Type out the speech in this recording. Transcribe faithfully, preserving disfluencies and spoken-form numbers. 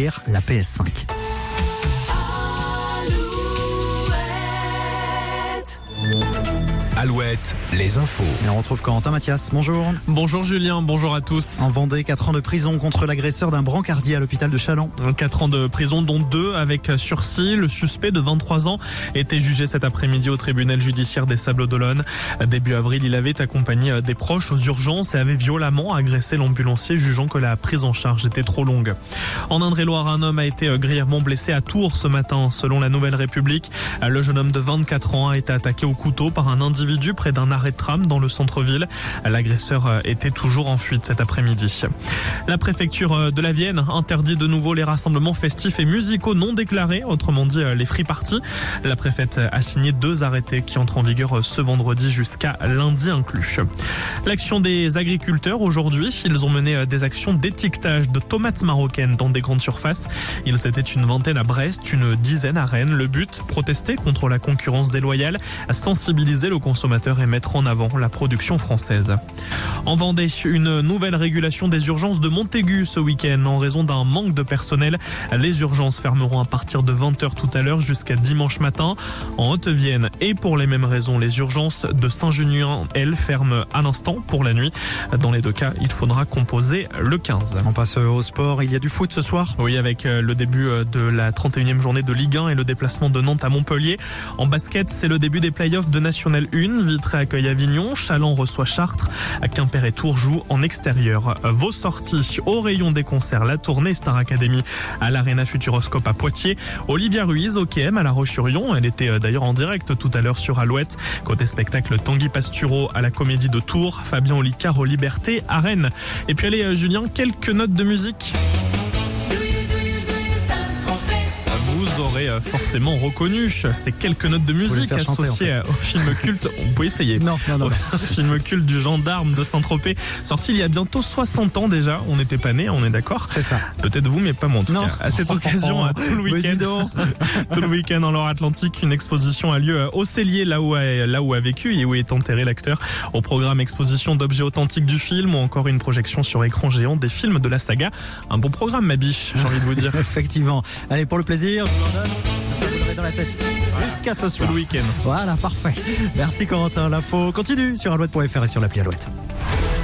hier la P S cinq. Alouette, les infos. Et on retrouve Corentin Mathias. Bonjour. Bonjour Julien, bonjour à tous. En Vendée, quatre ans de prison contre l'agresseur d'un brancardier à l'hôpital de Challans. quatre ans de prison, dont deux avec sursis. Le suspect de vingt-trois ans était jugé cet après-midi au tribunal judiciaire des Sables-d'Olonne. Début avril, il avait accompagné des proches aux urgences et avait violemment agressé l'ambulancier, jugeant que la prise en charge était trop longue. En Indre-et-Loire, un homme a été grièvement blessé à Tours ce matin. Selon la Nouvelle République, le jeune homme de vingt-quatre ans a été attaqué au couteau par un individu près d'un arrêt de tram dans le centre-ville. L'agresseur était toujours en fuite cet après-midi. La préfecture de la Vienne interdit de nouveau les rassemblements festifs et musicaux non déclarés, autrement dit les free parties. La préfète a signé deux arrêtés qui entrent en vigueur ce vendredi jusqu'à lundi inclus. L'action des agriculteurs aujourd'hui, ils ont mené des actions d'étiquetage de tomates marocaines dans des grandes surfaces. Ils étaient une vingtaine à Brest, une dizaine à Rennes. Le but, protester contre la concurrence déloyale, sensibiliser le consommateur et mettre en avant la production française. En Vendée, une nouvelle régulation des urgences de Montaigu ce week-end en raison d'un manque de personnel. Les urgences fermeront à partir de vingt heures tout à l'heure jusqu'à dimanche matin. En Haute-Vienne et pour les mêmes raisons, les urgences de Saint-Junien, elles, ferment à l'instant pour la nuit. Dans les deux cas, il faudra composer le quinze. On passe au sport. Il y a du foot ce soir. Oui, avec le début de la trente et unième journée de Ligue un et le déplacement de Nantes à Montpellier. En basket, c'est le début des playoffs de National un. Vitré accueille Avignon, Châlons reçoit Chartres, Quimper et Tours jouent en extérieur. Vos sorties au rayon des concerts, la tournée Star Academy à l'Arena Futuroscope à Poitiers. Olivia Ruiz au K M à La Roche-sur-Yon, elle était d'ailleurs en direct tout à l'heure sur Alouette. Côté spectacle, Tanguy Pastureau à la Comédie de Tours, Fabien Olicard aux Libertés à Rennes. Et puis allez Julien, quelques notes de musique. Vous aurez forcément reconnu ces quelques notes de musique associées chanter, en fait. Au film culte. On peut essayer. Non, non, non. Au film culte du gendarme de Saint-Tropez, sorti il y a bientôt soixante ans déjà. On n'était pas nés, on est d'accord. C'est ça. Peut-être vous, mais pas moi en tout non. cas. À cette occasion, tout le week-end, tout le week-end en Loire-Atlantique, une exposition a lieu au Cellier, là où a, là où a vécu et où est enterré l'acteur. Au programme, exposition d'objets authentiques du film ou encore une projection sur écran géant des films de la saga. Un bon programme, ma biche, j'ai envie de vous dire. Effectivement. Allez, pour le plaisir. Ça vous l'aurez dans la tête jusqu'à ce soir. Tout le week-end. Voilà, parfait. Merci Corentin. L'info continue sur alouette point f r et sur l'appli Alouette.